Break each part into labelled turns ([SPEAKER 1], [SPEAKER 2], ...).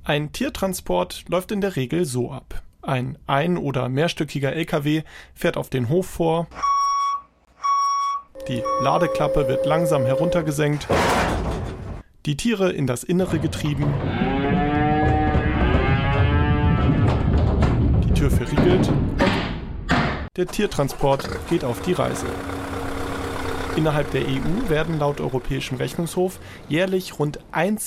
[SPEAKER 1] Ein Tiertransport läuft in der Regel so ab. Ein oder mehrstöckiger LKW fährt auf den Hof vor, die Ladeklappe wird langsam heruntergesenkt, die Tiere in das Innere getrieben, die Tür verriegelt und der Tiertransport geht auf die Reise. Innerhalb der EU werden laut Europäischem Rechnungshof jährlich rund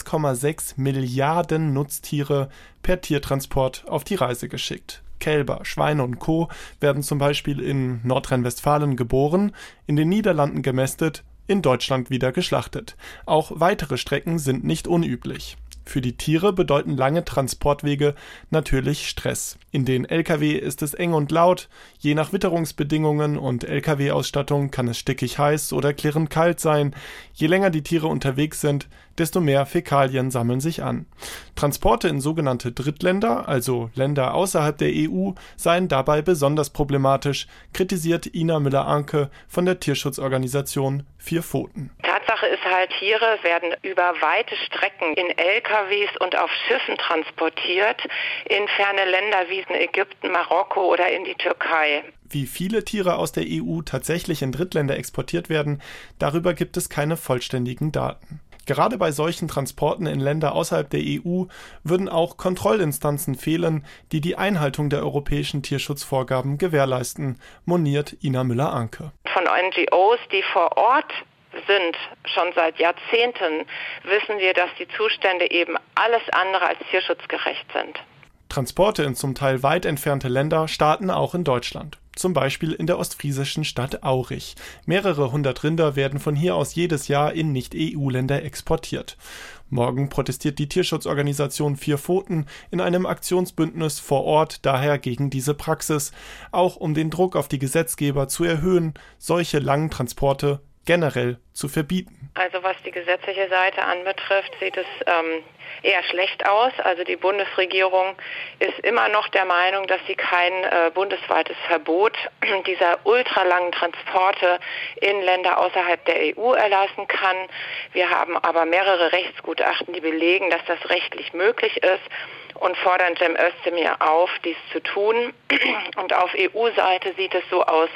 [SPEAKER 1] 1,6 Milliarden Nutztiere per Tiertransport auf die Reise geschickt. Kälber, Schweine und Co. werden zum Beispiel in Nordrhein-Westfalen geboren, in den Niederlanden gemästet, in Deutschland wieder geschlachtet. Auch weitere Strecken sind nicht unüblich. Für die Tiere bedeuten lange Transportwege natürlich Stress. In den Lkw ist es eng und laut, je nach Witterungsbedingungen und Lkw-Ausstattung kann es stickig heiß oder klirrend kalt sein. Je länger die Tiere unterwegs sind, desto mehr Fäkalien sammeln sich an. Transporte in sogenannte Drittländer, also Länder außerhalb der EU, seien dabei besonders problematisch, kritisiert Ina Müller-Anke von der Tierschutzorganisation Vier Pfoten.
[SPEAKER 2] Tatsache ist halt, Tiere werden über weite Strecken in LKWs und auf Schiffen transportiert, in ferne Länder wie in Ägypten, Marokko oder in die Türkei.
[SPEAKER 1] Wie viele Tiere aus der EU tatsächlich in Drittländer exportiert werden, darüber gibt es keine vollständigen Daten. Gerade bei solchen Transporten in Länder außerhalb der EU würden auch Kontrollinstanzen fehlen, die die Einhaltung der europäischen Tierschutzvorgaben gewährleisten, moniert Ina Müller-Anke.
[SPEAKER 2] Von NGOs, die vor Ort sind, schon seit Jahrzehnten, wissen wir, dass die Zustände eben alles andere als tierschutzgerecht sind.
[SPEAKER 1] Transporte in zum Teil weit entfernte Länder starten auch in Deutschland. Zum Beispiel in der ostfriesischen Stadt Aurich. Mehrere hundert Rinder werden von hier aus jedes Jahr in Nicht-EU-Länder exportiert. Morgen protestiert die Tierschutzorganisation Vier Pfoten in einem Aktionsbündnis vor Ort daher gegen diese Praxis, auch um den Druck auf die Gesetzgeber zu erhöhen, solche langen Transporte generell zu verbieten.
[SPEAKER 2] Also was die gesetzliche Seite anbetrifft, sieht es eher schlecht aus. Also die Bundesregierung ist immer noch der Meinung, dass sie kein bundesweites Verbot dieser ultralangen Transporte in Länder außerhalb der EU erlassen kann. Wir haben aber mehrere Rechtsgutachten, die belegen, dass das rechtlich möglich ist und fordern Cem Özdemir auf, dies zu tun. Und auf EU-Seite sieht es so aus,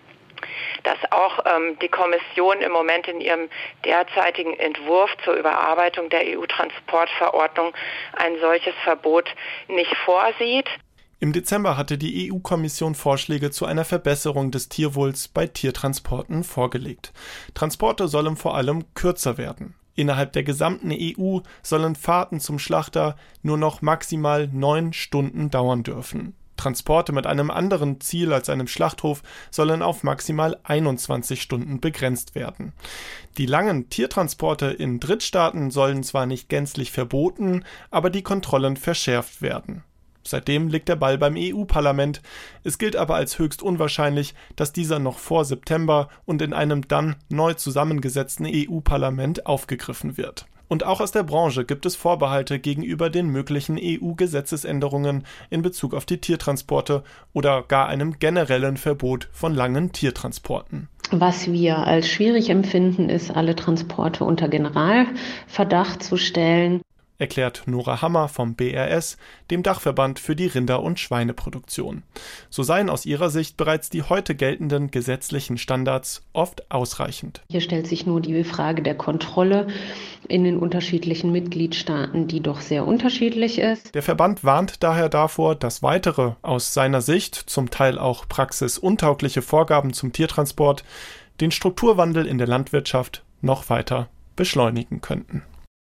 [SPEAKER 2] dass auch die Kommission im Moment in ihrem derzeitigen Entwurf zur Überarbeitung der EU-Transportverordnung ein solches Verbot nicht vorsieht.
[SPEAKER 1] Im Dezember hatte die EU-Kommission Vorschläge zu einer Verbesserung des Tierwohls bei Tiertransporten vorgelegt. Transporte sollen vor allem kürzer werden. Innerhalb der gesamten EU sollen Fahrten zum Schlachter nur noch maximal 9 Stunden dauern dürfen. Transporte mit einem anderen Ziel als einem Schlachthof sollen auf maximal 21 Stunden begrenzt werden. Die langen Tiertransporte in Drittstaaten sollen zwar nicht gänzlich verboten, aber die Kontrollen verschärft werden. Seitdem liegt der Ball beim EU-Parlament. Es gilt aber als höchst unwahrscheinlich, dass dieser noch vor September und in einem dann neu zusammengesetzten EU-Parlament aufgegriffen wird. Und auch aus der Branche gibt es Vorbehalte gegenüber den möglichen EU-Gesetzesänderungen in Bezug auf die Tiertransporte oder gar einem generellen Verbot von langen Tiertransporten.
[SPEAKER 3] Was wir als schwierig empfinden, ist, alle Transporte unter Generalverdacht zu stellen,
[SPEAKER 1] erklärt Nora Hammer vom BRS, dem Dachverband für die Rinder- und Schweineproduktion. So seien aus ihrer Sicht bereits die heute geltenden gesetzlichen Standards oft ausreichend.
[SPEAKER 3] Hier stellt sich nur die Frage der Kontrolle in den unterschiedlichen Mitgliedstaaten, die doch sehr unterschiedlich ist.
[SPEAKER 1] Der Verband warnt daher davor, dass weitere, aus seiner Sicht zum Teil auch praxisuntaugliche Vorgaben zum Tiertransport den Strukturwandel in der Landwirtschaft noch weiter beschleunigen könnten.